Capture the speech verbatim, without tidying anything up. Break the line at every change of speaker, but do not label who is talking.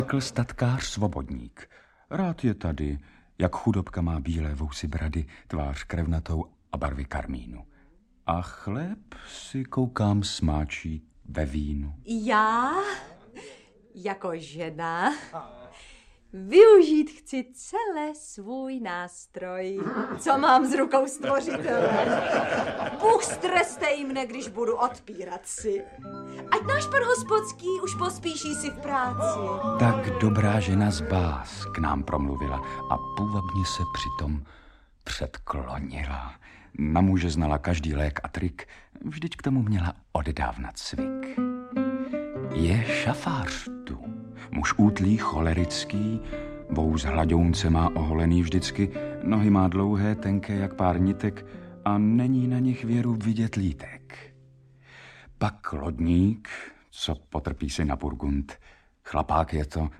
řekl statkář Svobodník. Rád je tady, jak chudobka má bílé vousy brady, tvář krevnatou a barvy karmínu. A chléb si koukám smáčí ve vínu.
Já, jako žena, využít chci celé svůj nástroj, co mám z rukou stvořitele. Bůh strestej mne, když budu odpírat si. Ať náš pan hospodský už pospíší si v práci.
Tak dobrá žena z Bás k nám promluvila a půvabně se přitom předklonila. Na muže znala každý lék a trik, vždyť k tomu měla oddávna cvik. Je šafář tu, muž útlý, cholerický, vous hladounce má oholený vždycky, nohy má dlouhé, tenké jak pár nitek a není na nich věru vidět lítek. Pak lodník, co potrpí si na Burgund, chlapák je to,